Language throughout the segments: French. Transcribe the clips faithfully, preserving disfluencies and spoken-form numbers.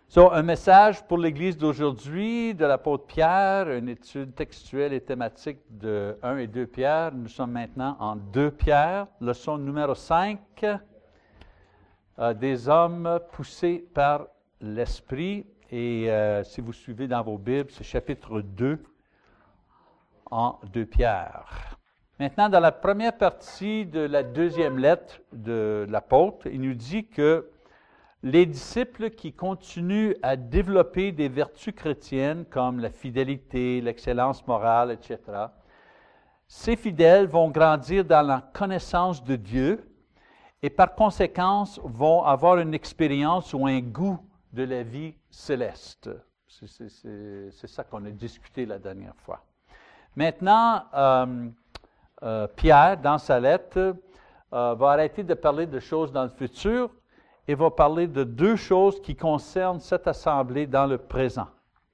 So, un message pour l'Église d'aujourd'hui de l'apôtre Pierre, une étude textuelle et thématique de un et deux Pierre. Nous sommes maintenant en deux Pierre, leçon numéro cinq, euh, des hommes poussés par l'Esprit. Et euh, si vous suivez dans vos Bibles, c'est chapitre deux en deux Pierre. Maintenant, dans la première partie de la deuxième lettre de l'apôtre, il nous dit que les disciples qui continuent à développer des vertus chrétiennes comme la fidélité, l'excellence morale, et cetera, ces fidèles vont grandir dans la connaissance de Dieu et par conséquent vont avoir une expérience ou un goût de la vie céleste. C'est, c'est, c'est, c'est ça qu'on a discuté la dernière fois. Maintenant, euh, euh, Pierre, dans sa lettre, euh, va arrêter de parler de choses dans le futur et va parler de deux choses qui concernent cette assemblée dans le présent.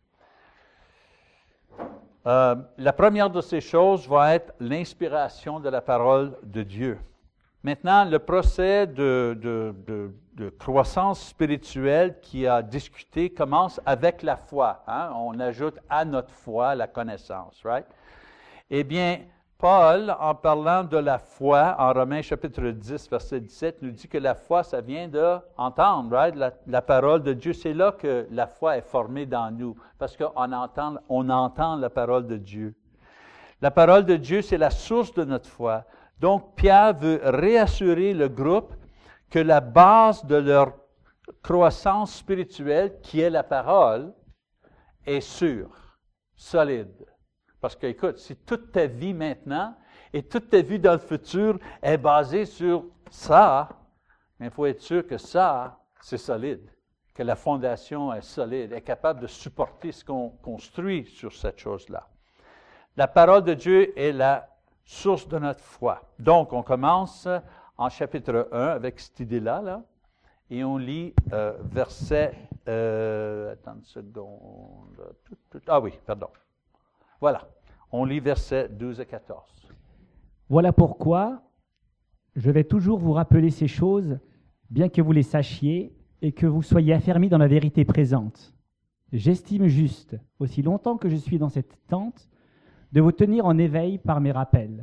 Euh, la première de ces choses va être l'inspiration de la parole de Dieu. Maintenant, le procès de, de, de, de croissance spirituelle qui a discuté commence avec la foi. Hein? On ajoute à notre foi la connaissance, right? Eh bien, Paul, en parlant de la foi, en Romains chapitre dix, verset dix-sept, nous dit que la foi, ça vient d'entendre, right? La, la parole de Dieu. C'est là que la foi est formée dans nous, parce qu'on entend, on entend la parole de Dieu. La parole de Dieu, c'est la source de notre foi. Donc, Pierre veut réassurer le groupe que la base de leur croissance spirituelle, qui est la parole, est sûre, solide. Parce que, écoute, si toute ta vie maintenant et toute ta vie dans le futur est basée sur ça, il faut être sûr que ça, c'est solide, que la fondation est solide, est capable de supporter ce qu'on construit sur cette chose-là. La parole de Dieu est la source de notre foi. Donc, on commence en chapitre un avec cette idée-là, là, et on lit euh, verset... Euh, attends une seconde. Tout, tout, ah oui, pardon. Voilà, on lit versets douze à quatorze. Voilà pourquoi je vais toujours vous rappeler ces choses, bien que vous les sachiez et que vous soyez affermis dans la vérité présente. J'estime juste, aussi longtemps que je suis dans cette tente, de vous tenir en éveil par mes rappels.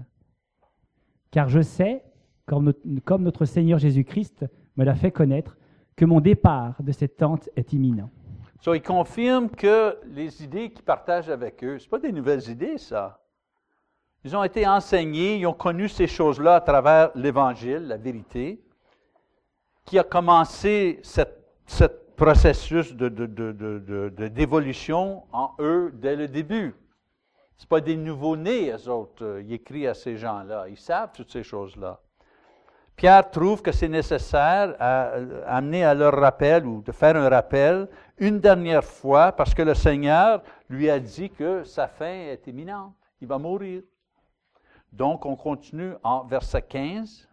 Car je sais, comme notre, comme notre Seigneur Jésus-Christ me l'a fait connaître, que mon départ de cette tente est imminent. So, il confirme que les idées qu'ils partagent avec eux, ce ne sont pas des nouvelles idées, ça. Ils ont été enseignés, ils ont connu ces choses-là à travers l'Évangile, la vérité, qui a commencé ce processus de, de, de, de, de, de, d'évolution en eux dès le début. Ce ne sont pas des nouveaux-nés, eux autres. Il écrit à ces gens-là. Ils savent toutes ces choses-là. Pierre trouve que c'est nécessaire à, à amener à leur rappel ou de faire un rappel une dernière fois parce que le Seigneur lui a dit que sa fin est imminente. Il va mourir. Donc, on continue en verset quinze.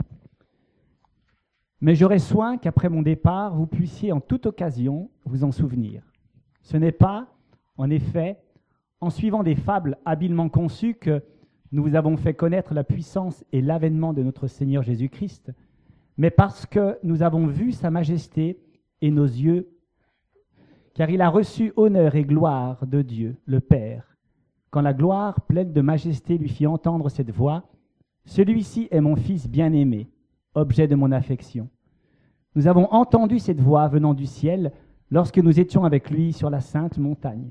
Mais j'aurai soin qu'après mon départ, vous puissiez en toute occasion vous en souvenir. Ce n'est pas, en effet, en suivant des fables habilement conçues que nous vous avons fait connaître la puissance et l'avènement de notre Seigneur Jésus-Christ, mais parce que nous avons vu sa majesté et nos yeux, car il a reçu honneur et gloire de Dieu, le Père. Quand la gloire pleine de majesté lui fit entendre cette voix, « Celui-ci est mon Fils bien-aimé, objet de mon affection. » Nous avons entendu cette voix venant du ciel lorsque nous étions avec lui sur la sainte montagne.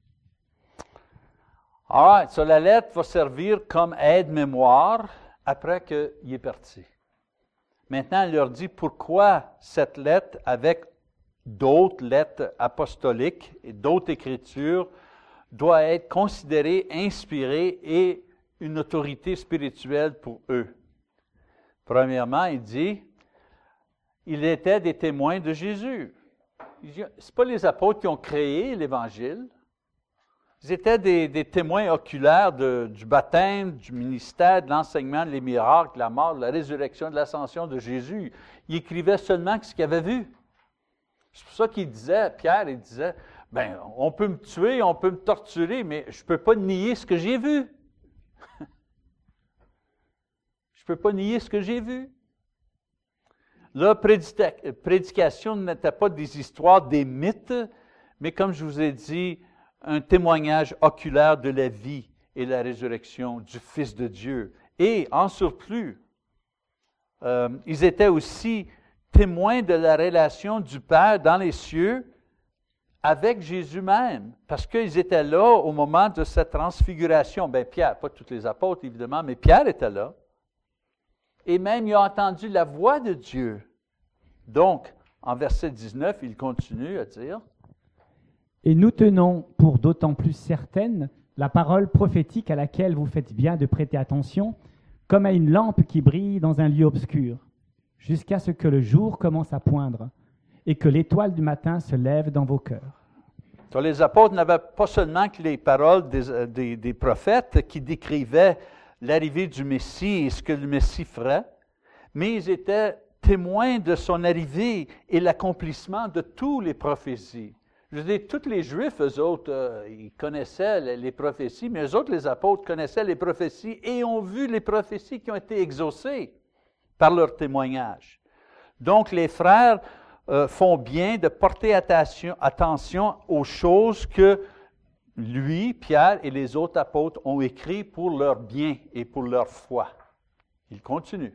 All right, so la lettre va servir comme aide-mémoire après qu'il est parti. Maintenant, elle leur dit pourquoi cette lettre, avec d'autres lettres apostoliques et d'autres écritures, doit être considérée, inspirée et une autorité spirituelle pour eux. Premièrement, il dit, ils étaient des témoins de Jésus. Ce n'est pas les apôtres qui ont créé l'Évangile. Ils étaient des, des témoins oculaires de, du baptême, du ministère, de l'enseignement, des miracles, de la mort, de la résurrection, de l'ascension de Jésus. Ils écrivaient seulement ce qu'ils avaient vu. C'est pour ça qu'il disait, Pierre, il disait, « Bien, on peut me tuer, on peut me torturer, mais je ne peux pas nier ce que j'ai vu. Je ne peux pas nier ce que j'ai vu. » leur prédica- prédication n'était pas des histoires, des mythes, mais comme je vous ai dit, un témoignage oculaire de la vie et la résurrection du Fils de Dieu. Et en surplus, euh, ils étaient aussi témoins de la relation du Père dans les cieux avec Jésus même, parce qu'ils étaient là au moment de cette transfiguration. Bien, Pierre, pas tous les apôtres évidemment, mais Pierre était là. Et même, il a entendu la voix de Dieu. Donc, en verset dix-neuf, il continue à dire, « Et nous tenons pour d'autant plus certaine la parole prophétique à laquelle vous faites bien de prêter attention, comme à une lampe qui brille dans un lieu obscur, jusqu'à ce que le jour commence à poindre, et que l'étoile du matin se lève dans vos cœurs. » Donc, les apôtres n'avaient pas seulement que les paroles des, des, des prophètes qui décrivaient l'arrivée du Messie et ce que le Messie ferait, mais ils étaient témoins de son arrivée et l'accomplissement de toutes les prophéties. Je veux dire, tous les Juifs, eux autres, euh, ils connaissaient les, les prophéties, mais eux autres, les apôtres, connaissaient les prophéties et ont vu les prophéties qui ont été exaucées par leur témoignage. Donc, les frères euh, font bien de porter attention, attention aux choses que lui, Pierre et les autres apôtres ont écrit pour leur bien et pour leur foi. Il continue.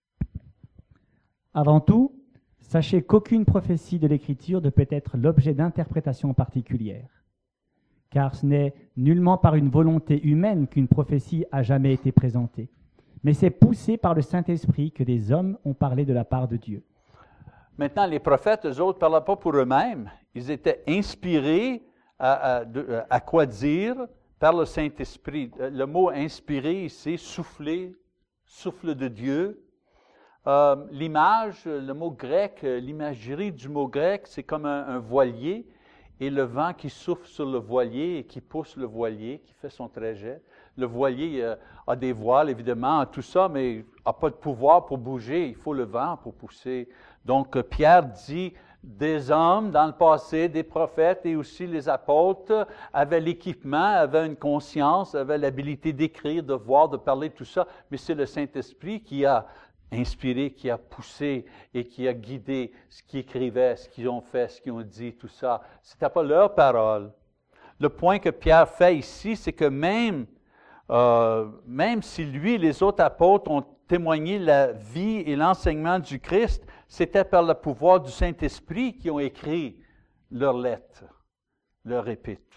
Avant tout, sachez qu'aucune prophétie de l'Écriture ne peut être l'objet d'interprétations particulières, car ce n'est nullement par une volonté humaine qu'une prophétie a jamais été présentée, mais c'est poussé par le Saint-Esprit que des hommes ont parlé de la part de Dieu. Maintenant, les prophètes, eux autres, ne parlaient pas pour eux-mêmes. Ils étaient inspirés à, à, de, à quoi dire par le Saint-Esprit. Le mot inspiré ici, souffler, souffle de Dieu. Euh, l'image, le mot grec, l'imagerie du mot grec, c'est comme un, un voilier et le vent qui souffle sur le voilier et qui pousse le voilier, qui fait son trajet. Le voilier euh, a des voiles, évidemment, tout ça, mais n'a pas de pouvoir pour bouger. Il faut le vent pour pousser. Donc, Pierre dit, des hommes dans le passé, des prophètes et aussi les apôtres avaient l'équipement, avaient une conscience, avaient l'habilité d'écrire, de voir, de parler, tout ça, mais c'est le Saint-Esprit qui a inspiré, qui a poussé et qui a guidé ce qu'ils écrivaient, ce qu'ils ont fait, ce qu'ils ont dit, tout ça. Ce n'était pas leur parole. Le point que Pierre fait ici, c'est que même, euh, même si lui et les autres apôtres ont témoigné la vie et l'enseignement du Christ, c'était par le pouvoir du Saint-Esprit qu'ils ont écrit leurs lettres, leurs épîtres.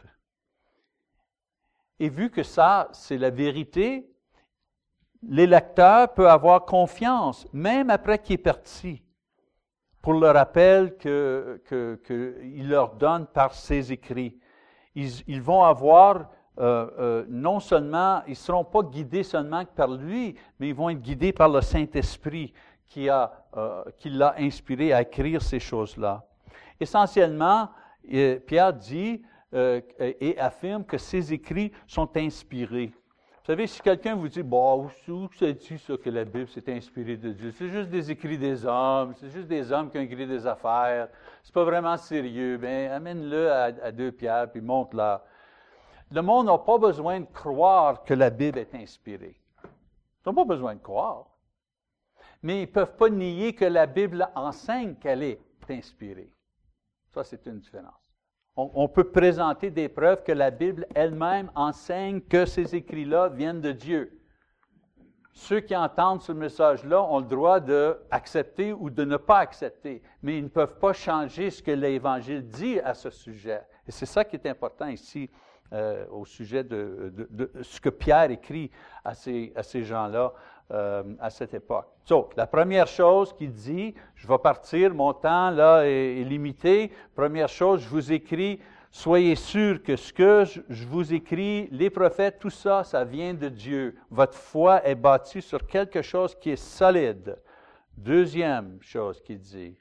Et vu que ça, c'est la vérité, les lecteurs peuvent avoir confiance, même après qu'il est parti, pour le rappel que, que, qu'il leur donne par ses écrits. Ils, ils vont avoir, euh, euh, non seulement, ils ne seront pas guidés seulement par lui, mais ils vont être guidés par le Saint-Esprit qui, a, euh, qui l'a inspiré à écrire ces choses-là. Essentiellement, euh, Pierre dit euh, et affirme que ses écrits sont inspirés. Vous savez, si quelqu'un vous dit, bon, où ça dit ça que la Bible s'est inspirée de Dieu? C'est juste des écrits des hommes, c'est juste des hommes qui ont écrit des affaires, c'est pas vraiment sérieux. Bien, amène-le à, à deux Pierre, puis montre-la. Le monde n'a pas besoin de croire que la Bible est inspirée. Ils n'ont pas besoin de croire. Mais ils ne peuvent pas nier que la Bible enseigne qu'elle est inspirée. Ça, c'est une différence. On, on peut présenter des preuves que la Bible elle-même enseigne que ces écrits-là viennent de Dieu. Ceux qui entendent ce message-là ont le droit d'accepter ou de ne pas accepter, mais ils ne peuvent pas changer ce que l'Évangile dit à ce sujet. Et c'est ça qui est important ici euh, au sujet de, de, de, de ce que Pierre écrit à ces, à ces gens-là euh, à cette époque. Donc, la première chose qu'il dit, je vais partir, mon temps là est, est limité. Première chose, je vous écris, soyez sûrs que ce que je, je vous écris, les prophètes, tout ça, ça vient de Dieu. Votre foi est bâtie sur quelque chose qui est solide. Deuxième chose qu'il dit.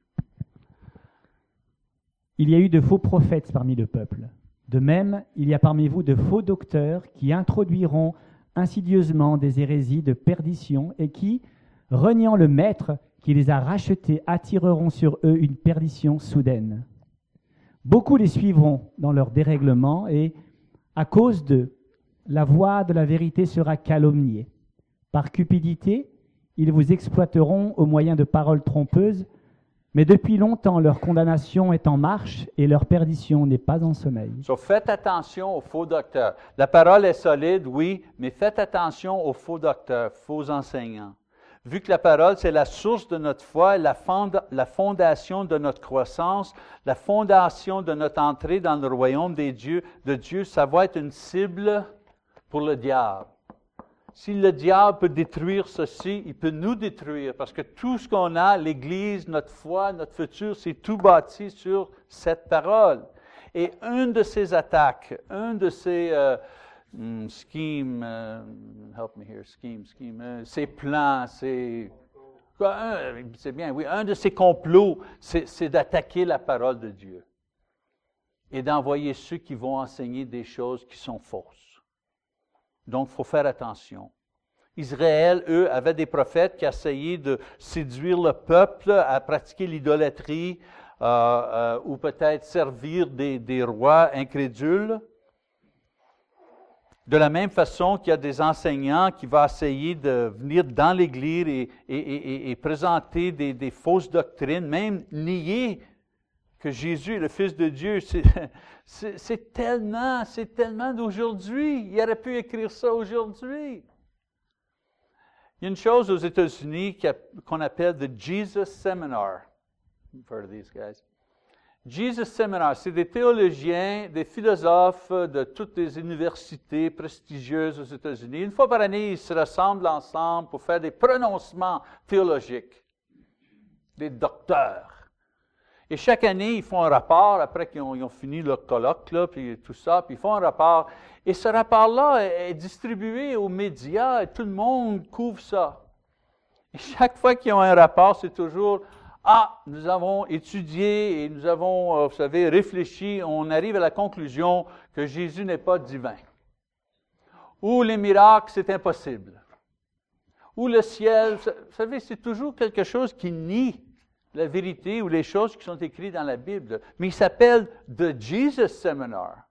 Il y a eu de faux prophètes parmi le peuple. De même, il y a parmi vous de faux docteurs qui introduiront insidieusement des hérésies de perdition et qui, reniant le Maître qui les a rachetés, attireront sur eux une perdition soudaine. Beaucoup les suivront dans leur dérèglement et, à cause d'eux, la voie de la vérité sera calomniée. Par cupidité, ils vous exploiteront au moyen de paroles trompeuses Mais depuis longtemps, leur condamnation est en marche et leur perdition n'est pas en sommeil. So, faites attention aux faux docteurs. La parole est solide, oui, mais faites attention aux faux docteurs, faux enseignants. Vu que la parole, c'est la source de notre foi, la, fonda- la fondation de notre croissance, la fondation de notre entrée dans le royaume des dieux, de Dieu, ça va être une cible pour le diable. Si le diable peut détruire ceci, il peut nous détruire, parce que tout ce qu'on a, l'Église, notre foi, notre futur, c'est tout bâti sur cette parole. Et une de ces attaques, un de ces euh, mm, schemes, euh, help me here, scheme, scheme, euh, ces plans, ces, un, c'est bien, oui, un de ces complots, c'est, c'est d'attaquer la parole de Dieu et d'envoyer ceux qui vont enseigner des choses qui sont fausses. Donc, il faut faire attention. Israël, eux, avaient des prophètes qui essayaient de séduire le peuple à pratiquer l'idolâtrie euh, euh, ou peut-être servir des, des rois incrédules. De la même façon qu'il y a des enseignants qui vont essayer de venir dans l'Église et, et, et, et présenter des, des fausses doctrines, même nier que Jésus est le Fils de Dieu, c'est, c'est, c'est tellement, c'est tellement d'aujourd'hui. Il aurait pu écrire ça aujourd'hui. Il y a une chose aux États-Unis qu'on appelle the Jesus Seminar. You've heard of these guys. Jesus Seminar, c'est des théologiens, des philosophes de toutes les universités prestigieuses aux États-Unis. Une fois par année, ils se rassemblent ensemble pour faire des prononcements théologiques. Des docteurs. Et chaque année, ils font un rapport, après qu'ils ont, ils ont fini leur colloque, là, puis tout ça, puis ils font un rapport. Et ce rapport-là est, est distribué aux médias, et tout le monde couvre ça. Et chaque fois qu'ils ont un rapport, c'est toujours « Ah, nous avons étudié et nous avons, euh, vous savez, réfléchi, on arrive à la conclusion que Jésus n'est pas divin. Ou les miracles, c'est impossible. Ou le ciel, vous savez, c'est toujours quelque chose qui nie la vérité ou les choses qui sont écrites dans la Bible. Mais il s'appelle The Jesus Seminar.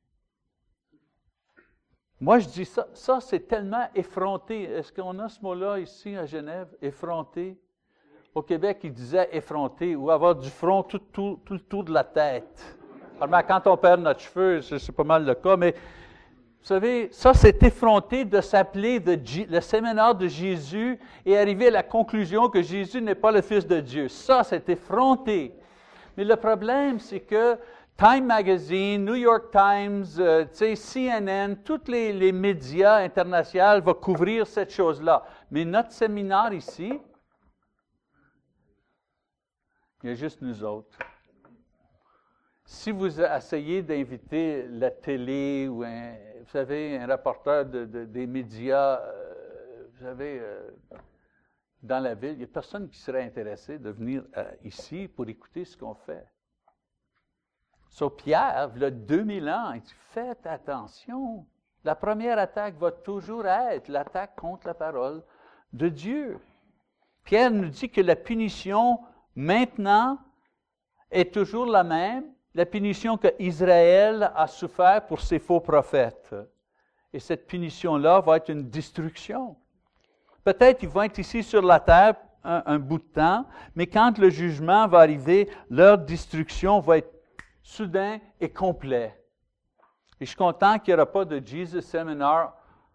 Moi, je dis ça, ça c'est tellement effronté. Est-ce qu'on a ce mot-là ici à Genève, effronté? Au Québec, ils disaient effronté ou avoir du front tout, tout, tout le tour de la tête. Alors, quand on perd notre cheveu, c'est, c'est pas mal le cas, mais vous savez, ça, c'est effronté de s'appeler de G- le séminaire de Jésus et arriver à la conclusion que Jésus n'est pas le Fils de Dieu. Ça, c'est effronté. Mais le problème, c'est que Time Magazine, New York Times, euh, C N N, tous les, les médias internationaux vont couvrir cette chose-là. Mais notre séminaire ici, il y a juste nous autres. Si vous essayez d'inviter la télé ou un, vous savez, un rapporteur de, de, des médias, euh, vous savez, euh, dans la ville, il n'y a personne qui serait intéressé de venir euh, ici pour écouter ce qu'on fait. Sauf Pierre, il y a deux mille ans, il dit, faites attention. La première attaque va toujours être l'attaque contre la parole de Dieu. Pierre nous dit que la punition, maintenant, est toujours la même. La punition qu'Israël a souffert pour ses faux prophètes. Et cette punition-là va être une destruction. Peut-être qu'ils vont être ici sur la terre un, un bout de temps, mais quand le jugement va arriver, leur destruction va être soudain et complet. Et je suis content qu'il n'y aura pas de Jesus Seminar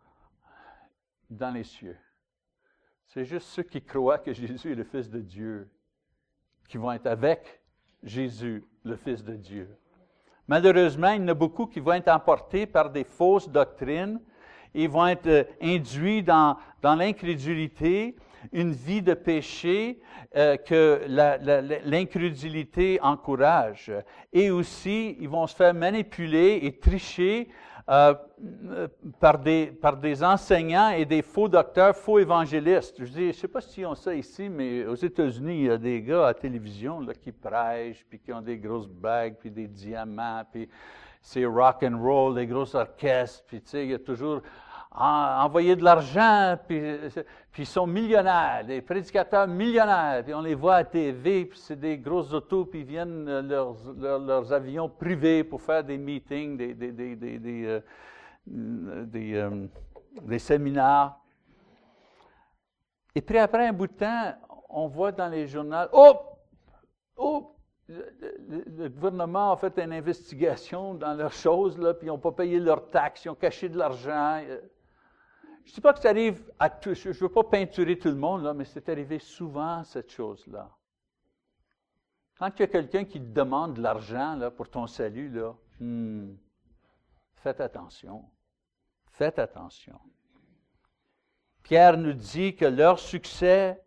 dans les cieux. C'est juste ceux qui croient que Jésus est le Fils de Dieu qui vont être avec Jésus, le Fils de Dieu. Malheureusement, il y en a beaucoup qui vont être emportés par des fausses doctrines et vont être euh, induits dans, dans l'incrédulité, une vie de péché euh, que la, la, l'incrédulité encourage. Et aussi, ils vont se faire manipuler et tricher euh, par, des, par des enseignants et des faux docteurs, faux évangélistes. Je dis, je ne sais pas s'ils ont ça ici, mais aux États-Unis, il y a des gars à la télévision là, qui prêchent, puis qui ont des grosses bagues, puis des diamants, puis c'est rock and roll, des gros orchestres, puis tu sais, il y a toujours envoyer de l'argent, puis, puis ils sont millionnaires, des prédicateurs millionnaires, puis on les voit à T V, puis c'est des grosses autos, puis ils viennent leurs, leurs, leurs avions privés pour faire des meetings, des, des, des, des, des, euh, des, euh, des séminaires. Et puis après un bout de temps, on voit dans les journaux, oh, oh, le, le, le gouvernement a fait une investigation dans leurs choses, là, puis ils n'ont pas payé leurs taxes, ils ont caché de l'argent. Je ne dis pas que ça arrive à tous, je ne veux pas peinturer tout le monde, là, mais c'est arrivé souvent, cette chose-là. Quand il y a quelqu'un qui te demande de l'argent là, pour ton salut, là, hmm, faites attention. Faites attention. Pierre nous dit que leur succès,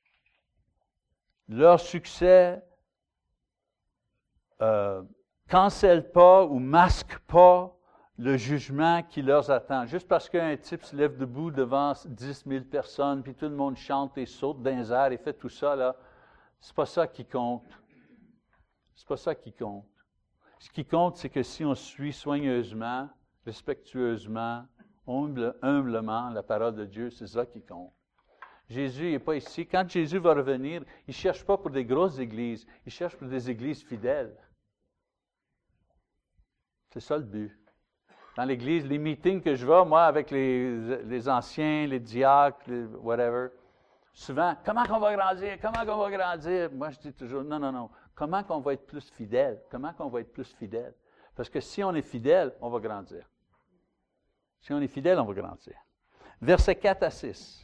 leur succès euh, cancelle pas ou masque pas le jugement qui leur attend. Juste parce qu'un type se lève debout devant dix mille personnes, puis tout le monde chante et saute dans les airs et fait tout ça, là, c'est pas ça qui compte. C'est pas ça qui compte. Ce qui compte, c'est que si on suit soigneusement, respectueusement, humble, humblement la parole de Dieu, c'est ça qui compte. Jésus n'est pas ici. Quand Jésus va revenir, il ne cherche pas pour des grosses églises, il cherche pour des églises fidèles. C'est ça le but. Dans l'église, les meetings que je vais, moi, avec les, les anciens, les diacres, les whatever, souvent, comment on va grandir? Comment on va grandir? Moi, je dis toujours, non, non, non. Comment on va être plus fidèle? Comment on va être plus fidèle? Parce que si on est fidèle, on va grandir. Si on est fidèle, on va grandir. Versets quatre à six.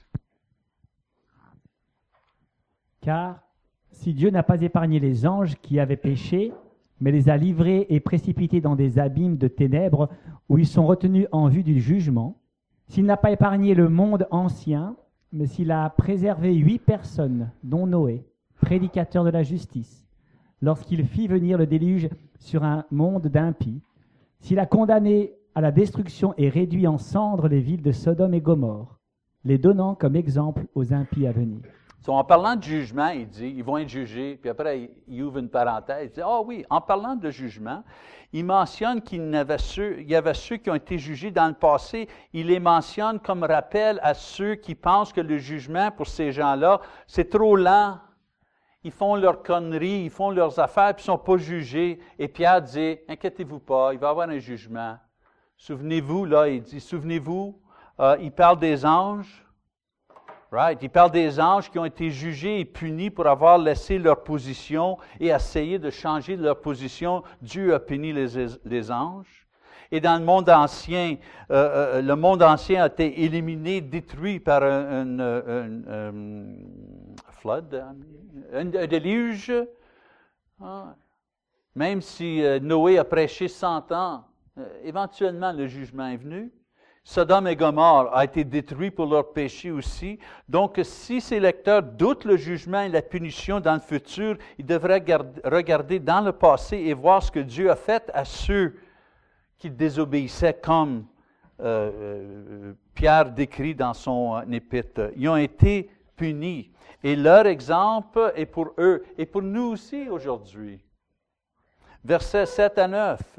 Car si Dieu n'a pas épargné les anges qui avaient péché, mais les a livrés et précipités dans des abîmes de ténèbres où ils sont retenus en vue du jugement, s'il n'a pas épargné le monde ancien, mais s'il a préservé huit personnes, dont Noé, prédicateur de la justice, lorsqu'il fit venir le déluge sur un monde d'impies, s'il a condamné à la destruction et réduit en cendres les villes de Sodome et Gomorrhe, les donnant comme exemple aux impies à venir. So, en parlant de jugement, il dit, ils vont être jugés, puis après, il, il ouvre une parenthèse, il dit, ah oh oui, en parlant de jugement, il mentionne qu'il y avait ceux, il y avait ceux qui ont été jugés dans le passé, il les mentionne comme rappel à ceux qui pensent que le jugement pour ces gens-là, c'est trop lent. Ils font leurs conneries, ils font leurs affaires, puis ils ne sont pas jugés. Et Pierre dit, inquiétez-vous pas, il va y avoir un jugement. Souvenez-vous, là, il dit, souvenez-vous, euh, il parle des anges. Right. Il parle des anges qui ont été jugés et punis pour avoir laissé leur position et essayé de changer leur position. Dieu a puni les, les anges. Et dans le monde ancien, euh, le monde ancien a été éliminé, détruit par un, un, un, un flood, un, un déluge. Ah. Même si Noé a prêché cent ans, éventuellement le jugement est venu. Sodome et Gomorrhe a été détruit pour leur péché aussi. Donc, si ces lecteurs doutent le jugement et la punition dans le futur, ils devraient regarder dans le passé et voir ce que Dieu a fait à ceux qui désobéissaient, comme euh, euh, Pierre décrit dans son épître. Ils ont été punis. Et leur exemple est pour eux et pour nous aussi aujourd'hui. Versets sept à neuf.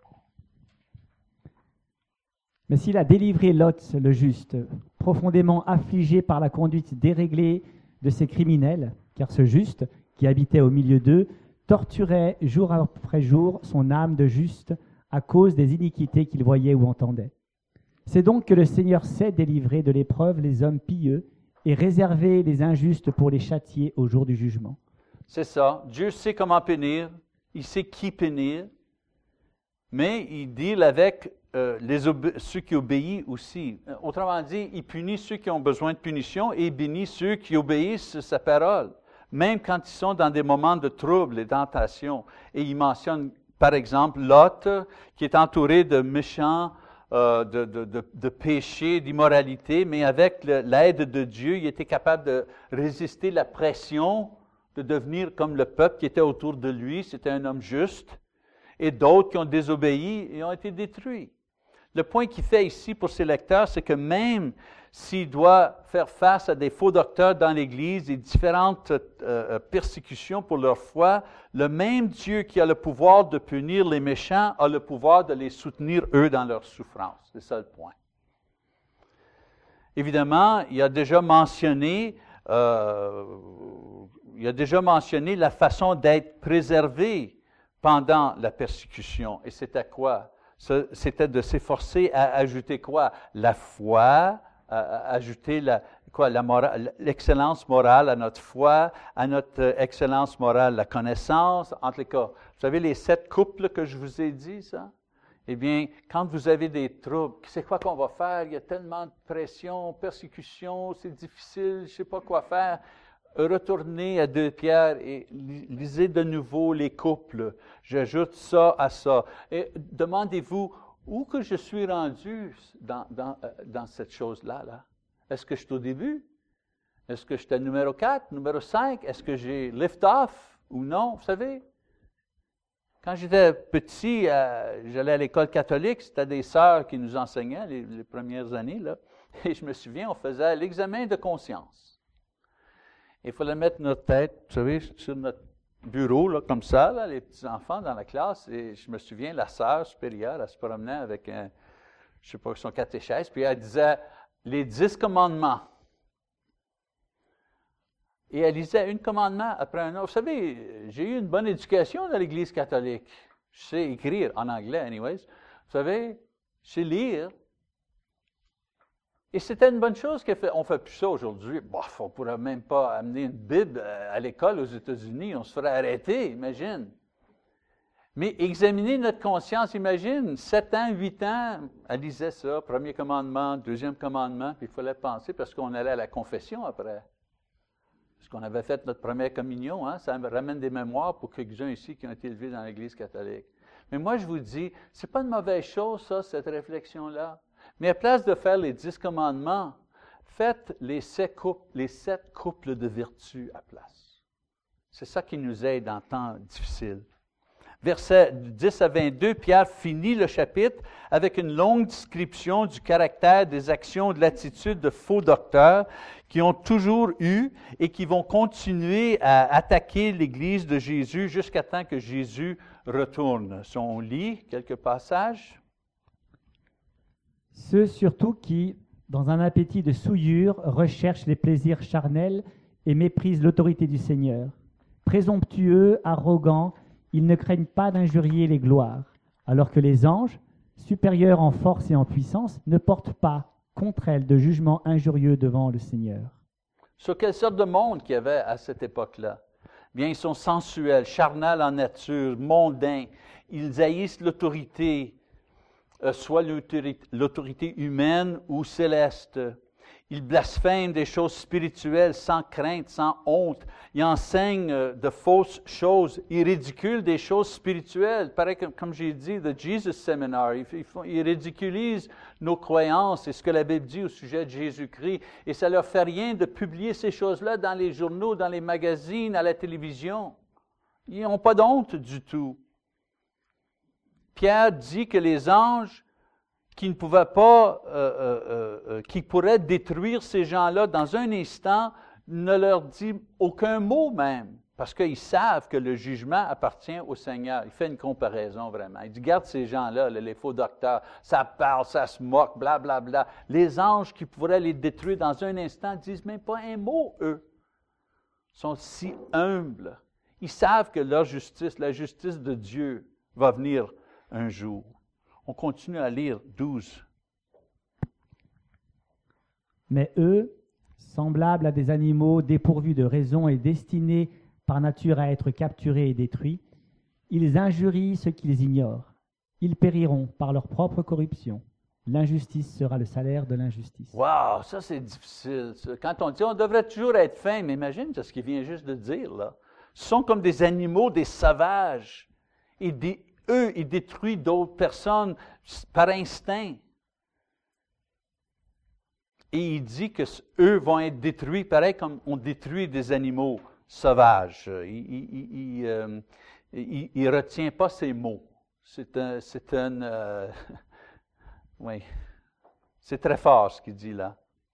Mais s'il a délivré Lot, le juste, profondément affligé par la conduite déréglée de ces criminels, car ce juste, qui habitait au milieu d'eux, torturait jour après jour son âme de juste à cause des iniquités qu'il voyait ou entendait. C'est donc que le Seigneur sait délivrer de l'épreuve les hommes pieux et réserver les injustes pour les châtier au jour du jugement. C'est ça. Dieu sait comment punir, il sait qui punir, mais il deal avec Euh, les obé- ceux qui obéissent aussi. Autrement dit, il punit ceux qui ont besoin de punition et il bénit ceux qui obéissent à sa parole, même quand ils sont dans des moments de trouble et de tentation. Et il mentionne, par exemple, Lot, qui est entouré de méchants, euh, de, de, de, de péchés, d'immoralité, mais avec le, l'aide de Dieu, il était capable de résister la pression de devenir comme le peuple qui était autour de lui. C'était un homme juste. Et d'autres qui ont désobéi et ont été détruits. Le point qu'il fait ici pour ses lecteurs, c'est que même s'il doit faire face à des faux docteurs dans l'Église et différentes euh, persécutions pour leur foi, le même Dieu qui a le pouvoir de punir les méchants a le pouvoir de les soutenir, eux, dans leur souffrance. C'est ça le point. Évidemment, il a déjà mentionné, euh, il a déjà mentionné la façon d'être préservé pendant la persécution. Et c'était quoi? C'était de s'efforcer à ajouter quoi? La foi à ajouter la, quoi, la morale, l'excellence morale à notre foi, à notre euh, excellence morale, la connaissance, entre les cas. Vous savez, les sept couples que je vous ai dit, ça? Eh bien, quand vous avez des troubles, c'est quoi qu'on va faire? Il y a tellement de pression, persécution, c'est difficile, je ne sais pas quoi faire. Retournez à deux Pierre et lisez de nouveau les couples. J'ajoute ça à ça. Et demandez-vous, où que je suis rendu dans, dans, dans cette chose-là? Là? Est-ce que je suis au début? Est-ce que j'étais numéro quatre, numéro cinq? Est-ce que j'ai lift-off ou non? Vous savez, quand j'étais petit, euh, j'allais à l'école catholique, c'était des sœurs qui nous enseignaient les, les premières années. Là, et je me souviens, on faisait l'examen de conscience. Il fallait mettre notre tête, vous savez, sur notre bureau, là, comme ça, là, les petits-enfants dans la classe. Et je me souviens, la sœur supérieure, elle se promenait avec un, je ne sais pas, son catéchèse, puis elle disait les dix commandements. Et elle lisait un commandement après un autre. Vous savez, j'ai eu une bonne éducation dans l'Église catholique. Je sais écrire en anglais, anyways. Vous savez, je sais lire. Et c'était une bonne chose qu'on fait, on ne fait plus ça aujourd'hui. Bof, on ne pourrait même pas amener une Bible à l'école aux États-Unis. On se ferait arrêter, imagine. Mais examiner notre conscience, imagine, sept ans, huit ans, elle lisait ça, premier commandement, deuxième commandement, puis il fallait penser parce qu'on allait à la confession après. Parce qu'on avait fait notre première communion, hein, ça me ramène des mémoires pour quelques-uns ici qui ont été élevés dans l'Église catholique. Mais moi, je vous dis, ce n'est pas une mauvaise chose, ça, cette réflexion-là. Mais à place de faire les dix commandements, faites les sept couples, les sept couples de vertu à place. C'est ça qui nous aide en temps difficile. Versets dix à vingt-deux, Pierre finit le chapitre avec une longue description du caractère, des actions, de l'attitude de faux docteurs qui ont toujours eu et qui vont continuer à attaquer l'Église de Jésus jusqu'à temps que Jésus retourne. Si on lit quelques passages. Ceux surtout qui, dans un appétit de souillure, recherchent les plaisirs charnels et méprisent l'autorité du Seigneur. Présomptueux, arrogants, ils ne craignent pas d'injurier les gloires, alors que les anges, supérieurs en force et en puissance, ne portent pas contre elles de jugement injurieux devant le Seigneur. Sur quelle sorte de monde qu'il y avait à cette époque-là? Bien, ils sont sensuels, charnels en nature, mondains. Ils haïssent l'autorité, euh, soit l'autorité, l'autorité humaine ou céleste. Ils blasphèment des choses spirituelles sans crainte, sans honte. Ils enseignent de fausses choses. Ils ridiculent des choses spirituelles. Pareil comme, comme j'ai dit, the Jesus Seminar. Ils, ils, font, ils ridiculisent nos croyances et ce que la Bible dit au sujet de Jésus-Christ. Et ça ne leur fait rien de publier ces choses-là dans les journaux, dans les magazines, à la télévision. Ils n'ont pas d'honte du tout. Pierre dit que les anges qui ne pouvaient pas, euh, euh, euh, qui pourraient détruire ces gens-là dans un instant, ne leur dit aucun mot même, parce qu'ils savent que le jugement appartient au Seigneur. Il fait une comparaison vraiment. Il dit, regarde ces gens-là, les faux docteurs, ça parle, ça se moque, blablabla. Bla, bla. Les anges qui pourraient les détruire dans un instant ne disent même pas un mot, eux. Ils sont si humbles. Ils savent que leur justice, la justice de Dieu, va venir un jour. On continue à lire douze. Mais eux, semblables à des animaux dépourvus de raison et destinés par nature à être capturés et détruits, ils injurient ceux qu'ils ignorent. Ils périront par leur propre corruption. L'injustice sera le salaire de l'injustice. Wow, ça c'est difficile. Quand on dit on devrait toujours être fin, mais imagine ce qu'il vient juste de dire là. Ils sont comme des animaux, des sauvages. Et des Eux, ils détruisent d'autres personnes par instinct. Et il dit qu'eux vont être détruits, pareil comme on détruit des animaux sauvages. Il ne euh, retient pas ses mots. C'est un... C'est un euh, oui. C'est très fort ce qu'il dit là.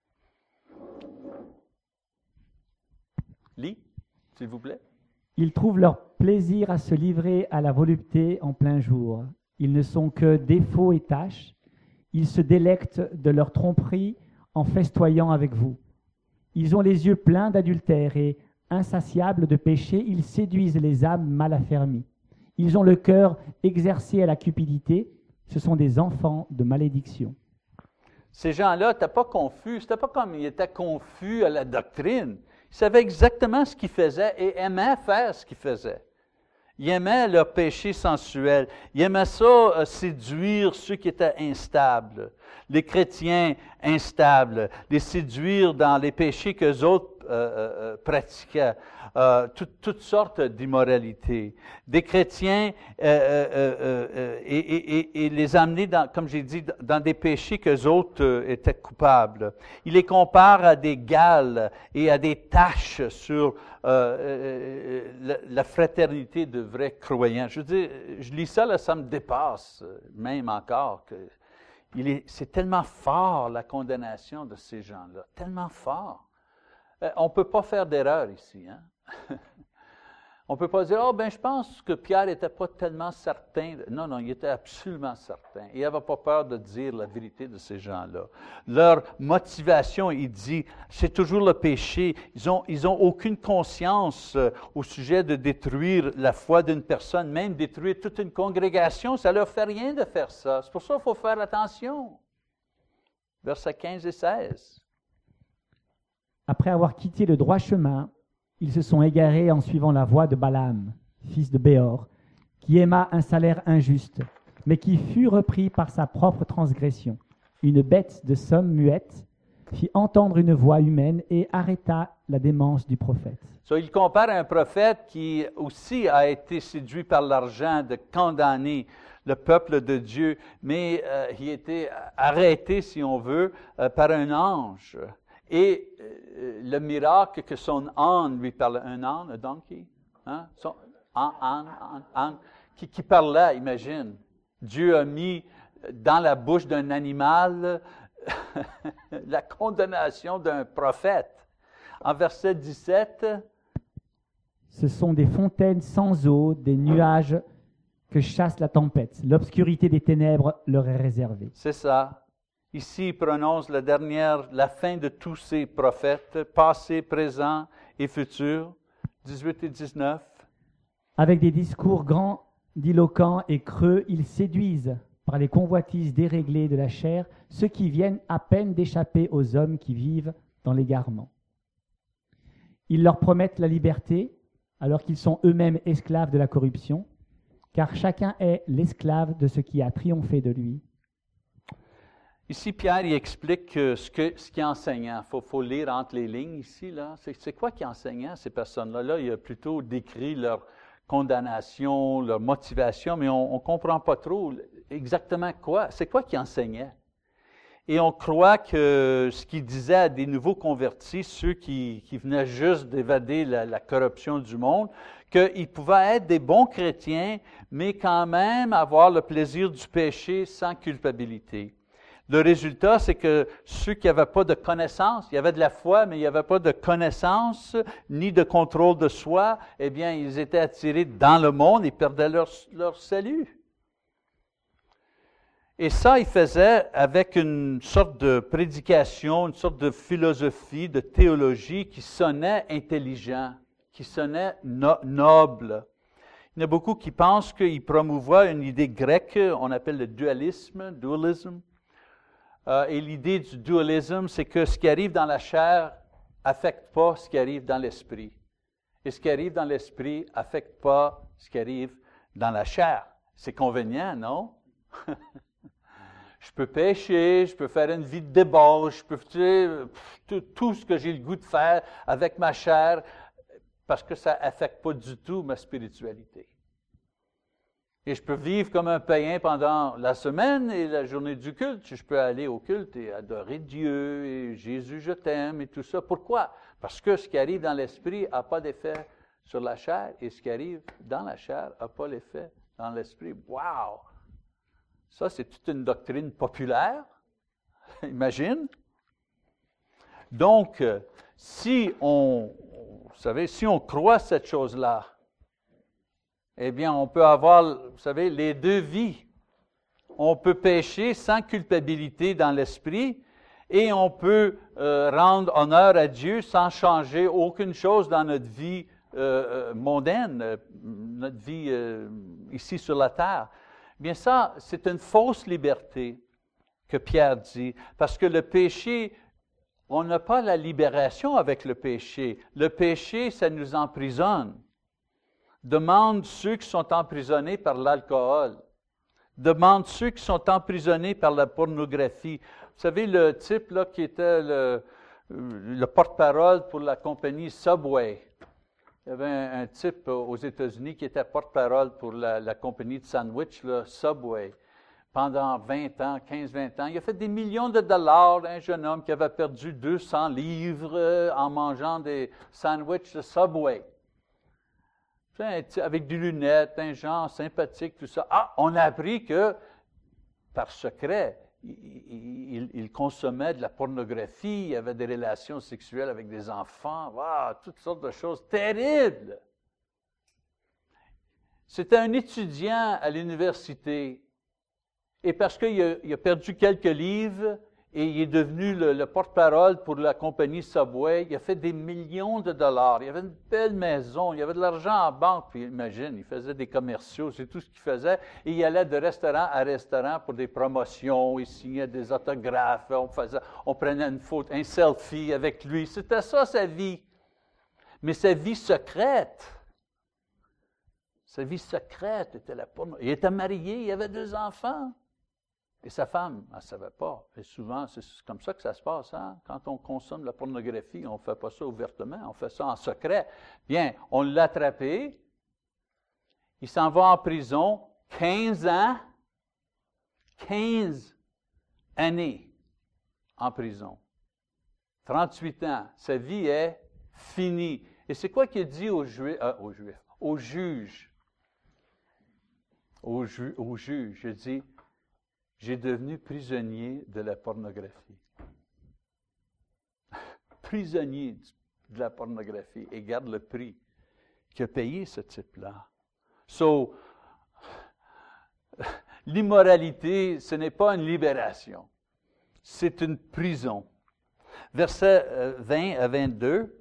Lis, s'il vous plaît. Ils trouvent leur plaisir à se livrer à la volupté en plein jour. Ils ne sont que défauts et tâches. Ils se délectent de leur tromperie en festoyant avec vous. Ils ont les yeux pleins d'adultère et, insatiables de péché, ils séduisent les âmes mal affermies. Ils ont le cœur exercé à la cupidité. Ce sont des enfants de malédiction. Ces gens-là n'étaient pas confus. C'était pas comme ils étaient confus à la doctrine. Ils savaient exactement ce qu'ils faisaient et aimaient faire ce qu'ils faisaient. Ils aimaient leur péché sensuel. Ils aimaient ça, euh, séduire ceux qui étaient instables. Les chrétiens instables, les séduire dans les péchés qu'eux autres euh, euh, pratiquaient. Euh, tout, toutes sortes d'immoralités. Des chrétiens euh, euh, euh, et, et, et, et les amener, dans, comme j'ai dit, dans des péchés qu'eux autres euh, étaient coupables. Il les compare à des gales et à des taches sur euh, euh, la, la fraternité de vrais croyants. Je veux dire, je lis ça, là, ça me dépasse, même encore. Que il est, c'est tellement fort, la condamnation de ces gens-là, tellement fort. Euh, on ne peut pas faire d'erreur ici, hein? On ne peut pas dire, « Ah, oh, ben je pense que Pierre n'était pas tellement certain. » Non, non, il était absolument certain. Il n'avait pas peur de dire la vérité de ces gens-là. Leur motivation, il dit, c'est toujours le péché. Ils n'ont ils ont aucune conscience euh, au sujet de détruire la foi d'une personne, même détruire toute une congrégation. Ça ne leur fait rien de faire ça. C'est pour ça qu'il faut faire attention. Versets quinze et seize. Après avoir quitté le droit chemin, ils se sont égarés en suivant la voie de Balaam, fils de Béor, qui aima un salaire injuste, mais qui fut repris par sa propre transgression. Une bête de somme muette fit entendre une voix humaine et arrêta la démence du prophète. So, il compare à un prophète qui aussi a été séduit par l'argent de condamner le peuple de Dieu, mais euh, il a été arrêté, si on veut, euh, par un ange. Et euh, le miracle que son âne lui parlait, un âne, un donkey, hein? Son, âne, âne, âne, âne, qui, qui parlait, imagine. Dieu a mis dans la bouche d'un animal la condamnation d'un prophète. En verset dix-sept, ce sont des fontaines sans eau, des nuages que chasse la tempête. L'obscurité des ténèbres leur est réservée. C'est ça. Ici, il prononce la dernière, la fin de tous ces prophètes, passé, présent et futur, dix-huit et dix-neuf. Avec des discours grandiloquents et creux, ils séduisent par les convoitises déréglées de la chair ceux qui viennent à peine d'échapper aux hommes qui vivent dans l'égarement. Ils leur promettent la liberté alors qu'ils sont eux-mêmes esclaves de la corruption, car chacun est l'esclave de ce qui a triomphé de lui. Ici, Pierre, il explique ce, que, ce qu'il enseignait. Il faut, faut lire entre les lignes ici. Là. C'est, c'est quoi qu'il enseignait, ces personnes-là? Là, il a plutôt décrit leur condamnation, leur motivation, mais on ne comprend pas trop exactement quoi. C'est quoi qu'il enseignait? Et on croit que ce qu'il disait à des nouveaux convertis, ceux qui, qui venaient juste d'évader la, la corruption du monde, qu'ils pouvaient être des bons chrétiens, mais quand même avoir le plaisir du péché sans culpabilité. Le résultat, c'est que ceux qui n'avaient pas de connaissance, il y avait de la foi, mais il n'y avait pas de connaissance, ni de contrôle de soi, eh bien, ils étaient attirés dans le monde et perdaient leur, leur salut. Et ça, il faisait avec une sorte de prédication, une sorte de philosophie, de théologie qui sonnait intelligent, qui sonnait no- noble. Il y en a beaucoup qui pensent qu'il promouvoit une idée grecque, on appelle le dualisme, dualism. Euh, et l'idée du dualisme, c'est que ce qui arrive dans la chair n'affecte pas ce qui arrive dans l'esprit. Et ce qui arrive dans l'esprit n'affecte pas ce qui arrive dans la chair. C'est convenient, non? Je peux pécher, je peux faire une vie de débauche, je peux faire tout, tout ce que j'ai le goût de faire avec ma chair, parce que ça n'affecte pas du tout ma spiritualité. Et je peux vivre comme un païen pendant la semaine et la journée du culte. Je peux aller au culte et adorer Dieu et Jésus, je t'aime et tout ça. Pourquoi? Parce que ce qui arrive dans l'esprit n'a pas d'effet sur la chair et ce qui arrive dans la chair n'a pas l'effet dans l'esprit. Wow! Ça, c'est toute une doctrine populaire. Imagine. Donc, si on, vous savez, si on croit cette chose-là, eh bien, on peut avoir, vous savez, les deux vies. On peut pécher sans culpabilité dans l'esprit et on peut euh, rendre honneur à Dieu sans changer aucune chose dans notre vie euh, mondaine, euh, notre vie euh, ici sur la terre. Eh bien, ça, c'est une fausse liberté. que Pierre dit, parce que le péché, on n'a pas la libération avec le péché. Le péché, ça nous emprisonne. Demande ceux qui sont emprisonnés par l'alcool. Demande ceux qui sont emprisonnés par la pornographie. Vous savez, le type là, qui était le, le porte-parole pour la compagnie Subway. Il y avait un, un type aux États-Unis qui était porte-parole pour la, la compagnie de sandwich, là, Subway. Pendant vingt ans, quinze vingt ans, il a fait des millions de dollars, un jeune homme qui avait perdu deux cents livres en mangeant des sandwichs de Subway. Avec des lunettes, un genre sympathique, tout ça. Ah, on a appris que, par secret, il, il, il consommait de la pornographie, il avait des relations sexuelles avec des enfants, wow, toutes sortes de choses terribles. C'était un étudiant à l'université. Et parce qu'il a, il a perdu quelques livres et il est devenu le, le porte-parole pour la compagnie Subway, il a fait des millions de dollars. Il avait une belle maison, il avait de l'argent en banque. Puis imagine, il faisait des commerciaux, c'est tout ce qu'il faisait. Et il allait de restaurant à restaurant pour des promotions, il signait des autographes, on, faisait, on prenait une photo, un selfie avec lui. C'était ça sa vie. Mais sa vie secrète, sa vie secrète était la pornographie. Il était marié, il avait deux enfants. Et sa femme, elle ne savait pas. Et souvent, c'est comme ça que ça se passe. Hein? Quand on consomme la pornographie, on ne fait pas ça ouvertement, on fait ça en secret. Bien, on l'a attrapé. Il s'en va en prison quinze ans. quinze années en prison. trente-huit ans. Sa vie est finie. Et c'est quoi qu'il dit aux Juifs, euh, aux Juifs, aux juges? Aux, ju- aux juges, je dis, j'ai devenu prisonnier de la pornographie. Prisonnier de la pornographie. Et garde le prix qu'a payé ce type-là. So, l'immoralité, ce n'est pas une libération. C'est une prison. Versets vingt à vingt-deux.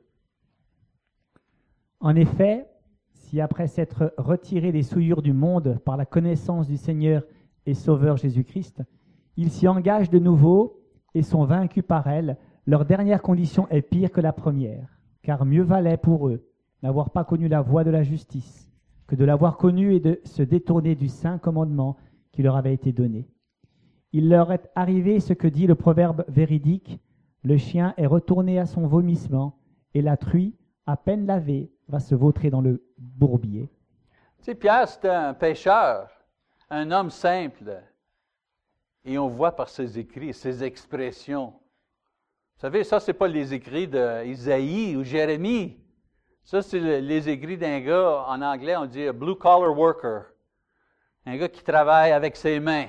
En effet, si après s'être retirés des souillures du monde par la connaissance du Seigneur et Sauveur Jésus-Christ, ils s'y engagent de nouveau et sont vaincus par elles, leur dernière condition est pire que la première, car mieux valait pour eux n'avoir pas connu la voie de la justice que de l'avoir connue et de se détourner du saint commandement qui leur avait été donné. Il leur est arrivé ce que dit le proverbe véridique, le chien est retourné à son vomissement et la truie, à peine lavée, va se vautrer dans le bourbier. Tu sais, Pierre, c'était un pécheur, un homme simple. Et on voit par ses écrits, ses expressions. Vous savez, ça, ce n'est pas les écrits d'Isaïe ou Jérémie. Ça, c'est les écrits d'un gars, en anglais, on dit « blue-collar worker ». Un gars qui travaille avec ses mains.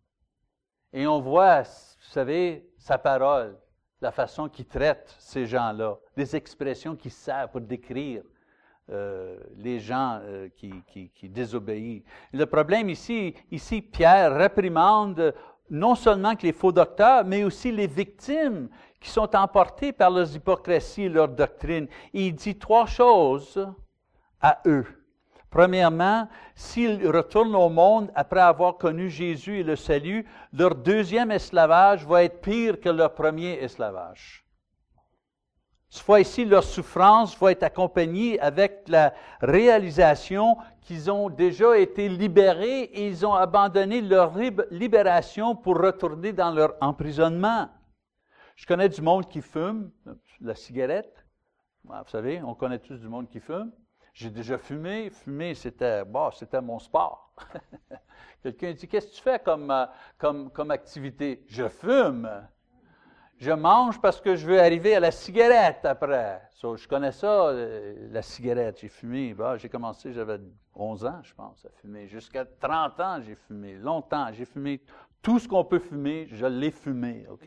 Et on voit, vous savez, sa parole, la façon qu'il traite ces gens-là, des expressions qu'il sert pour décrire euh, les gens euh, qui, qui, qui désobéissent. Le problème ici, ici, Pierre réprimande non seulement que les faux docteurs, mais aussi les victimes qui sont emportées par leurs hypocrisies et leurs doctrines. Et il dit trois choses à eux. Premièrement, s'ils retournent au monde après avoir connu Jésus et le salut, leur deuxième esclavage va être pire que leur premier esclavage. Cette fois-ci, leur souffrance va être accompagnée avec la réalisation qu'ils ont déjà été libérés et ils ont abandonné leur libération pour retourner dans leur emprisonnement. Je connais du monde qui fume, la cigarette. Vous savez, on connaît tous du monde qui fume. J'ai déjà fumé. Fumer, c'était, bon, c'était mon sport. Quelqu'un dit, qu'est-ce que tu fais comme, comme, comme activité? Je fume. Je mange parce que je veux arriver à la cigarette après. So, je connais ça, la cigarette. J'ai fumé. Bon, j'ai commencé, j'avais onze ans, je pense, à fumer. Jusqu'à trente ans, j'ai fumé. Longtemps, j'ai fumé. Tout ce qu'on peut fumer, je l'ai fumé, OK?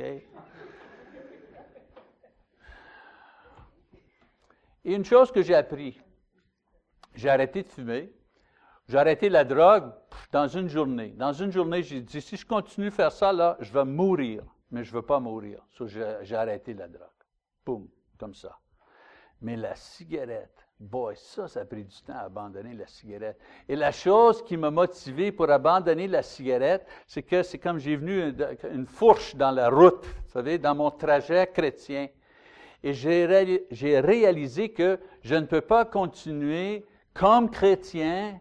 Et une chose que j'ai appris, j'ai arrêté de fumer, j'ai arrêté la drogue dans une journée. Dans une journée, j'ai dit, si je continue à faire ça, là, je vais mourir. Mais je ne veux pas mourir. So, j'ai, j'ai arrêté la drogue. Boum, comme ça. Mais la cigarette, Boy, ça, ça a pris du temps à abandonner la cigarette. Et la chose qui m'a motivé pour abandonner la cigarette, c'est que c'est comme j'ai venu une, une fourche dans la route, vous savez, dans mon trajet chrétien. Et j'ai, ré, j'ai réalisé que je ne peux pas continuer comme chrétien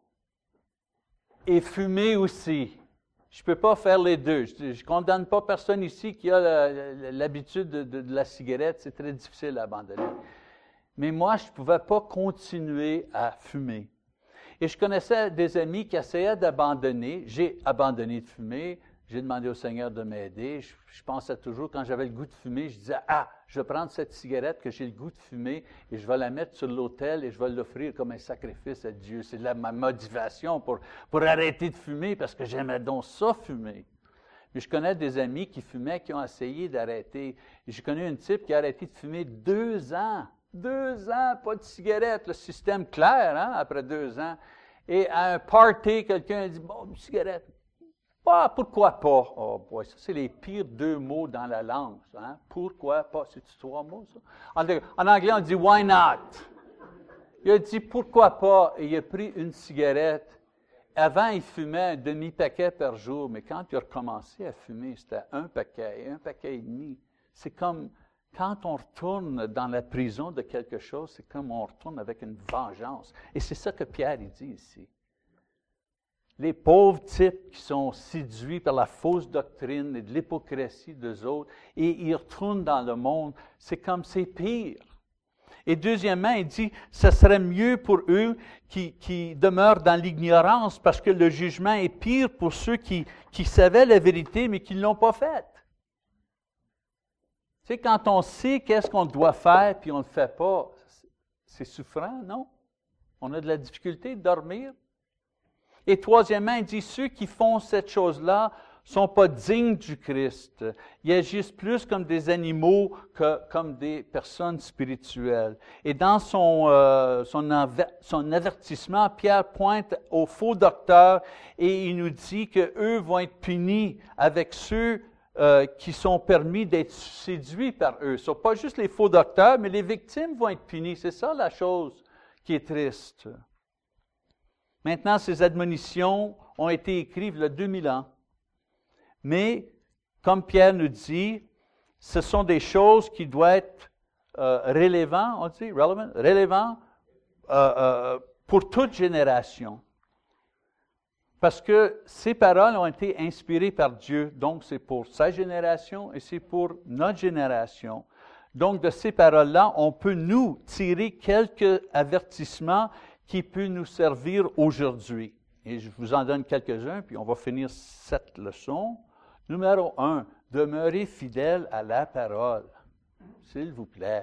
et fumer aussi. Je ne peux pas faire les deux. Je ne condamne pas personne ici qui a la, l'habitude de, de, de la cigarette. C'est très difficile à abandonner. Mais moi, je ne pouvais pas continuer à fumer. Et je connaissais des amis qui essayaient d'abandonner. J'ai abandonné de fumer. J'ai demandé au Seigneur de m'aider. Je, je pensais toujours, quand j'avais le goût de fumer, je disais, ah, je vais prendre cette cigarette que j'ai le goût de fumer et je vais la mettre sur l'autel et je vais l'offrir comme un sacrifice à Dieu. C'est la, ma motivation pour, pour arrêter de fumer parce que j'aimais donc ça fumer. Mais je connais des amis qui fumaient, qui ont essayé d'arrêter. Et j'ai connu un type qui a arrêté de fumer deux ans. Deux ans, pas de cigarette. Le système clair, hein, après deux ans. Et à un party, quelqu'un a dit, bon, une cigarette. Ah, pourquoi pas? Oh boy, ça, c'est les pires deux mots dans la langue. Hein? Pourquoi pas? C'est-tu trois mots, ça? En, en anglais, on dit « why not ». Il a dit « pourquoi pas » et il a pris une cigarette. Avant, il fumait un demi-paquet par jour, mais quand il a recommencé à fumer, c'était un paquet, un paquet et demi. C'est comme quand on retourne dans la prison de quelque chose, c'est comme on retourne avec une vengeance. Et c'est ça que Pierre il dit ici. Les pauvres types qui sont séduits par la fausse doctrine et de l'hypocrisie des autres, et ils retournent dans le monde, c'est comme c'est pire. Et deuxièmement, il dit, ce serait mieux pour eux qui, qui demeurent dans l'ignorance, parce que le jugement est pire pour ceux qui, qui savaient la vérité, mais qui ne l'ont pas faite. Tu sais, quand on sait qu'est-ce qu'on doit faire, puis on ne le fait pas, c'est souffrant, non? On a de la difficulté de dormir. Et troisièmement, il dit, ceux qui font cette chose-là ne sont pas dignes du Christ. Ils agissent plus comme des animaux que comme des personnes spirituelles. Et dans son, euh, son, aver, son avertissement, Pierre pointe aux faux docteurs et il nous dit qu'eux vont être punis avec ceux euh, qui sont permis d'être séduits par eux. Ce ne sont pas juste les faux docteurs, mais les victimes vont être punies. C'est ça la chose qui est triste. Maintenant, ces admonitions ont été écrites il y a deux mille ans. Mais, comme Pierre nous dit, ce sont des choses qui doivent être euh, rélévantes, on dit, relevant, relevant euh, euh, pour toute génération. Parce que ces paroles ont été inspirées par Dieu, donc c'est pour sa génération et c'est pour notre génération. Donc, de ces paroles-là, on peut nous tirer quelques avertissements qui peut nous servir aujourd'hui. Et je vous en donne quelques-uns, puis on va finir cette leçon. Numéro un, demeurez fidèles à la parole. S'il vous plaît.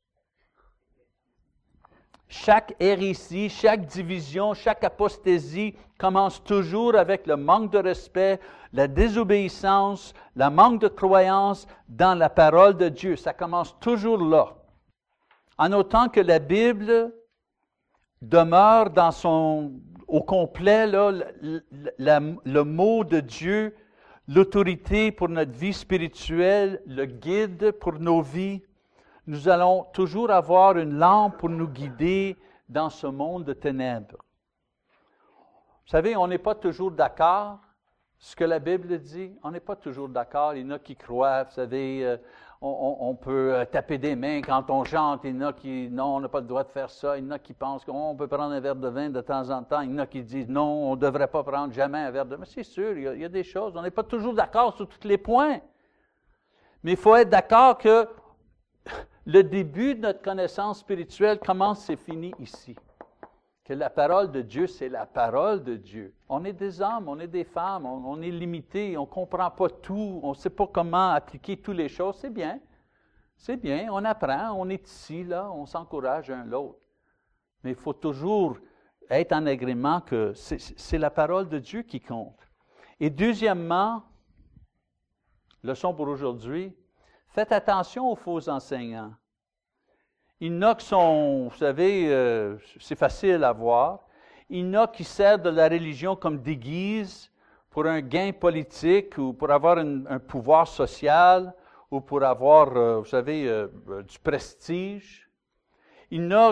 Chaque hérésie, chaque division, chaque apostasie commence toujours avec le manque de respect, la désobéissance, le manque de croyance dans la parole de Dieu. Ça commence toujours là. En autant que la Bible demeure dans son, au complet, là, le, le, le mot de Dieu, l'autorité pour notre vie spirituelle, le guide pour nos vies, nous allons toujours avoir une lampe pour nous guider dans ce monde de ténèbres. Vous savez, on n'est pas toujours d'accord. Ce que la Bible dit, on n'est pas toujours d'accord. Il y en a qui croient, vous savez, euh, on, on, on peut taper des mains quand on chante. Il y en a qui, non, on n'a pas le droit de faire ça. Il y en a qui pensent qu'on peut prendre un verre de vin de temps en temps. Il y en a qui disent, non, on ne devrait pas prendre jamais un verre de vin. C'est sûr, il y, a, il y a des choses. On n'est pas toujours d'accord sur tous les points. Mais il faut être d'accord que le début de notre connaissance spirituelle commence et finit ici. Que la parole de Dieu, c'est la parole de Dieu. On est des hommes, on est des femmes, on, on est limité, on ne comprend pas tout, on ne sait pas comment appliquer toutes les choses. C'est bien, c'est bien, on apprend, on est ici, là, on s'encourage un l'autre. Mais il faut toujours être en agrément que c'est, c'est la parole de Dieu qui compte. Et deuxièmement, leçon pour aujourd'hui, faites attention aux faux enseignants. Il y en a qui sont, vous savez, euh, c'est facile à voir. Il y en a qui servent de la religion comme déguise pour un gain politique ou pour avoir un, un pouvoir social ou pour avoir, euh, vous savez, euh, du prestige. Il y en a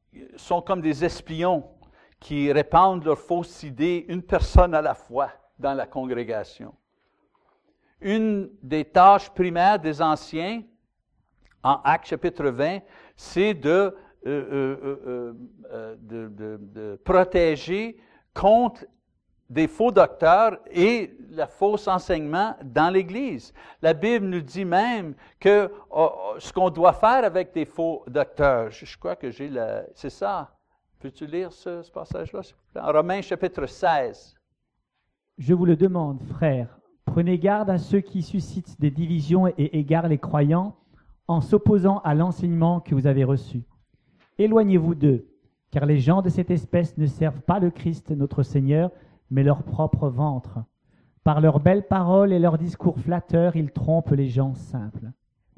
sont comme des espions qui répandent leurs fausses idées, une personne à la fois, dans la congrégation. Une des tâches primaires des anciens, en Actes chapitre vingt, c'est de, euh, euh, euh, euh, de, de, de protéger contre des faux docteurs et le faux enseignement dans l'Église. La Bible nous dit même que oh, ce qu'on doit faire avec des faux docteurs, je, je crois que j'ai la... C'est ça. Peux-tu lire ce, ce passage-là? En Romains chapitre seize. Je vous le demande, frères, prenez garde à ceux qui suscitent des divisions et égarent les croyants en s'opposant à l'enseignement que vous avez reçu. Éloignez-vous d'eux, car les gens de cette espèce ne servent pas le Christ notre Seigneur, mais leur propre ventre. Par leurs belles paroles et leurs discours flatteurs, ils trompent les gens simples.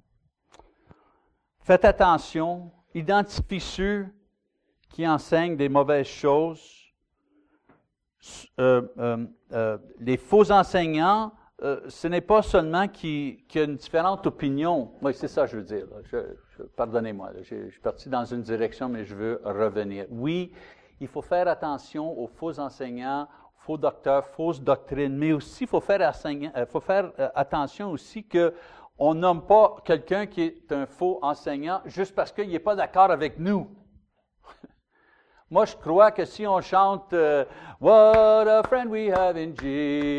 Faites attention, identifiez ceux qui enseignent des mauvaises choses. Euh, euh, euh, les faux enseignants, euh, ce n'est pas seulement qui, qui a une différente opinion. Oui, c'est ça que je veux dire. Je, je, pardonnez-moi, là, je, je suis parti dans une direction, mais je veux revenir. Oui, il faut faire attention aux faux enseignants, faux docteurs, fausses doctrines, mais aussi il faut faire, euh, faut faire euh, attention aussi qu'on nomme pas quelqu'un qui est un faux enseignant juste parce qu'il n'est pas d'accord avec nous. Moi, je crois que si on chante euh, « What a friend we have in Jesus »,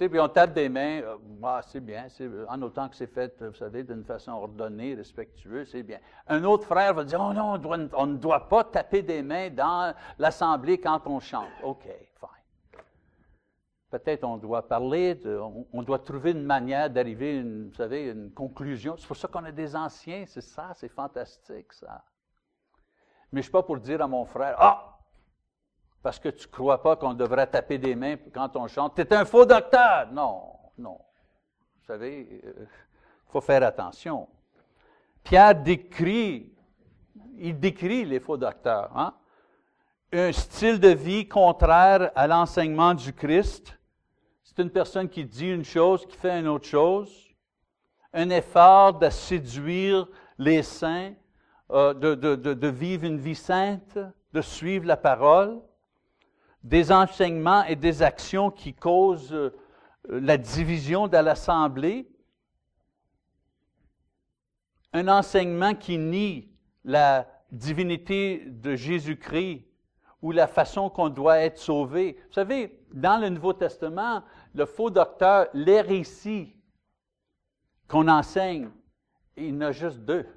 puis on tape des mains, euh, ah, c'est bien, c'est, en autant que c'est fait, vous savez, d'une façon ordonnée, respectueuse, c'est bien. Un autre frère va dire « Oh non, on, doit, on ne doit pas taper des mains dans l'assemblée quand on chante. » OK, fine. Peut-être on doit parler, de, on, on doit trouver une manière d'arriver, une, vous savez, une conclusion. C'est pour ça qu'on a des anciens, c'est ça, c'est fantastique, ça. Mais je ne suis pas pour dire à mon frère, « Ah, parce que tu ne crois pas qu'on devrait taper des mains quand on chante, tu es un faux docteur. » Non, non. Vous savez, il euh, faut faire attention. Pierre décrit, il décrit les faux docteurs. Hein? Un style de vie contraire à l'enseignement du Christ. C'est une personne qui dit une chose, qui fait une autre chose. Un effort de séduire les saints. Euh, de, de, de, de vivre une vie sainte, de suivre la parole, des enseignements et des actions qui causent euh, la division de l'Assemblée, un enseignement qui nie la divinité de Jésus-Christ ou la façon qu'on doit être sauvé. Vous savez, dans le Nouveau Testament, le faux docteur, les récits qu'on enseigne, il y en a juste deux.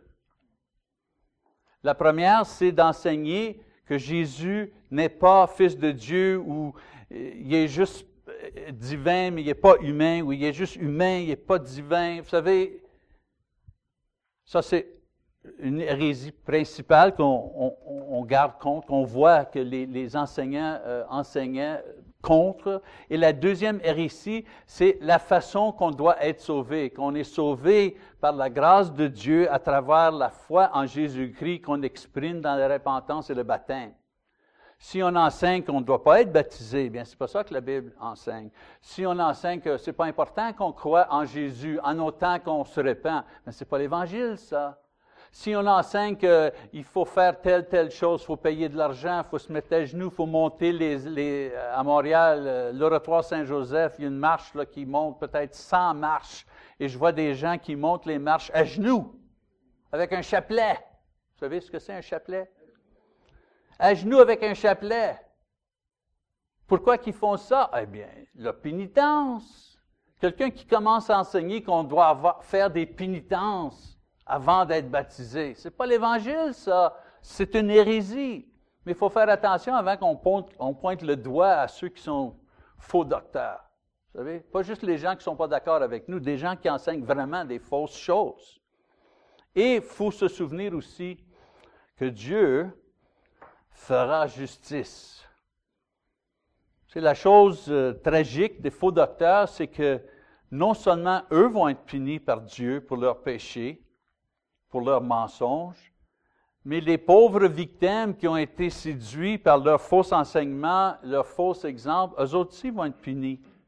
La première, c'est d'enseigner que Jésus n'est pas Fils de Dieu ou il est juste divin, mais il n'est pas humain, ou il est juste humain, il n'est pas divin. Vous savez, ça c'est une hérésie principale qu'on on, on garde compte, qu'on voit que les, les enseignants euh, enseignaient contre. Et la deuxième hérésie, c'est la façon qu'on doit être sauvé, qu'on est sauvé par la grâce de Dieu à travers la foi en Jésus-Christ qu'on exprime dans la repentance et le baptême. Si on enseigne qu'on ne doit pas être baptisé, bien, c'est pas ça que la Bible enseigne. Si on enseigne que c'est pas important qu'on croit en Jésus en autant qu'on se répand, bien, c'est pas l'Évangile, ça. Si on enseigne qu'il faut faire telle, telle chose, il faut payer de l'argent, il faut se mettre à genoux, il faut monter les, les, à Montréal, l'Oratoire Saint-Joseph, il y a une marche là, qui monte peut-être cent marches, et je vois des gens qui montent les marches à genoux, avec un chapelet. Vous savez ce que c'est un chapelet? À genoux avec un chapelet. Pourquoi qu'ils font ça? Eh bien, la pénitence. Quelqu'un qui commence à enseigner qu'on doit avoir, faire des pénitences avant d'être baptisé. Ce n'est pas l'Évangile, ça. C'est une hérésie. Mais il faut faire attention avant qu'on pointe, on pointe le doigt à ceux qui sont faux docteurs. Vous savez, pas juste les gens qui ne sont pas d'accord avec nous, des gens qui enseignent vraiment des fausses choses. Et il faut se souvenir aussi que Dieu fera justice. C'est la chose euh, tragique des faux docteurs, c'est que non seulement eux vont être punis par Dieu pour leurs péchés, pour leurs mensonges, mais les pauvres victimes qui ont été séduits par leurs faux enseignements, leurs faux exemples, eux autres aussi vont être punis.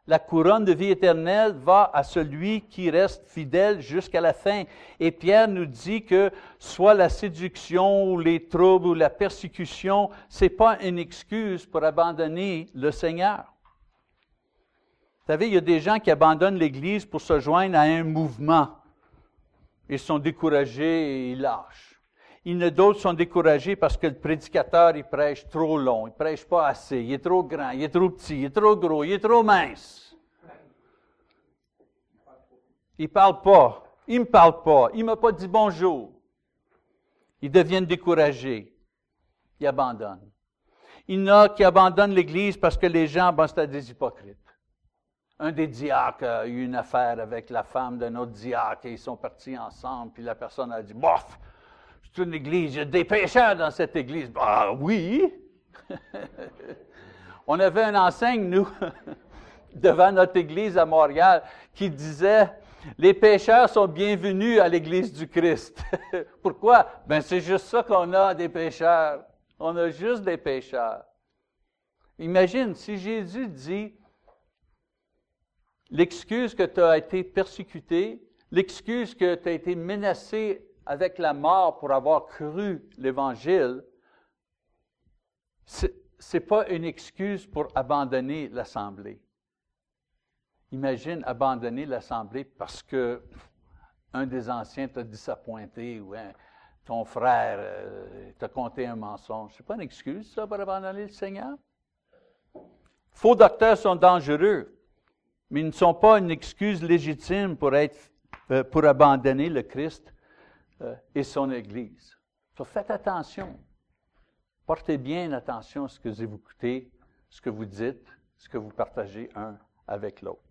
La couronne de vie éternelle va à celui qui reste fidèle jusqu'à la fin. Et Pierre nous dit que soit la séduction ou les troubles ou la persécution, ce n'est pas une excuse pour abandonner le Seigneur. Vous savez, il y a des gens qui abandonnent l'Église pour se joindre à un mouvement. Ils sont découragés et ils lâchent. Il y en a d'autres qui sont découragés parce que le prédicateur, il prêche trop long, il ne prêche pas assez, il est trop grand, il est trop petit, il est trop gros, il est trop mince. Il ne parle pas, il ne me parle pas, il ne m'a pas dit bonjour. Ils deviennent découragés. Ils abandonnent. Il y en a qui abandonnent l'Église parce que les gens, ben, c'est des hypocrites. Un des diacres a eu une affaire avec la femme d'un autre diacre et ils sont partis ensemble, puis la personne a dit « Bof! C'est une église, il y a des pécheurs dans cette église. » Ah oui! On avait une enseigne, nous, devant notre église à Montréal, qui disait « Les pécheurs sont bienvenus à l'église du Christ. » Pourquoi? Ben c'est juste ça qu'on a, des pécheurs. On a juste des pécheurs. Imagine, si Jésus dit l'excuse que tu as été persécuté, l'excuse que tu as été menacé avec la mort pour avoir cru l'Évangile, ce n'est pas une excuse pour abandonner l'Assemblée. Imagine abandonner l'Assemblée parce que un des anciens t'a disappointé ou hein, ton frère euh, t'a conté un mensonge. Ce n'est pas une excuse, ça, pour abandonner le Seigneur. Faux docteurs sont dangereux, mais ils ne sont pas une excuse légitime pour, être, euh, pour abandonner le Christ et son Église. Donc, faites attention. Portez bien attention à ce que vous écoutez, ce que vous dites, ce que vous partagez un avec l'autre.